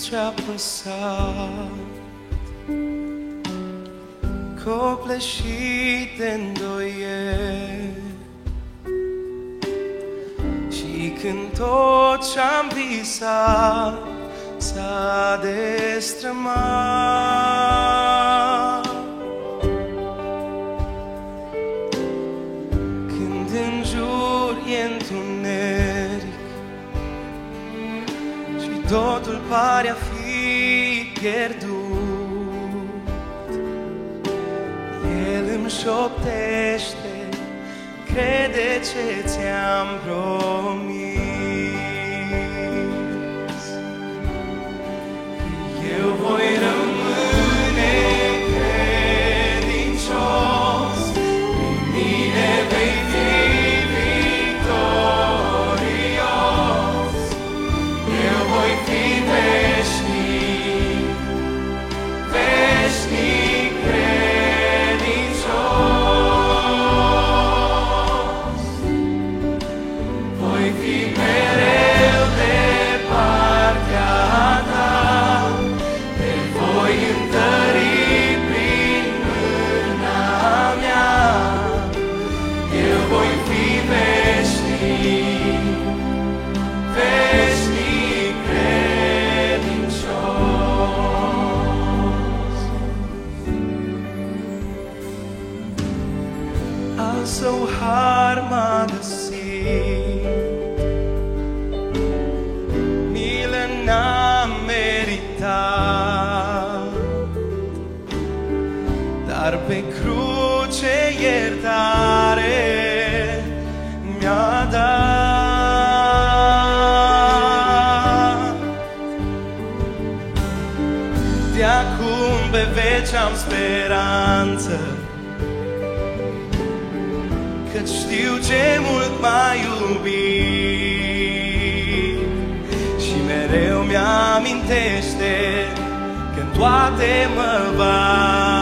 ce-a păsat, copleșit de îndoieli. Și când tot ce-am visat s-a destrămat, când în jur e întuneric și totul pare a fi pierdut, El îmi șoptește: crede ce ți-am promis. Eu voi rămâne credincios, prin mine vei fi victorios. Eu voi fi veșnic, veșnic credincios. Voi fi mereu de partea ta, te voi întări prin mâna mea. Eu voi fi veșnic, veșnic credincios. Al Său har m-a găsit, milă n-am meritat, dar pe cruce iertare mi-a dat. De acum pe veci am speranță, căci știu ce mult m-a iubit și mereu mi-amintește că în toate mă va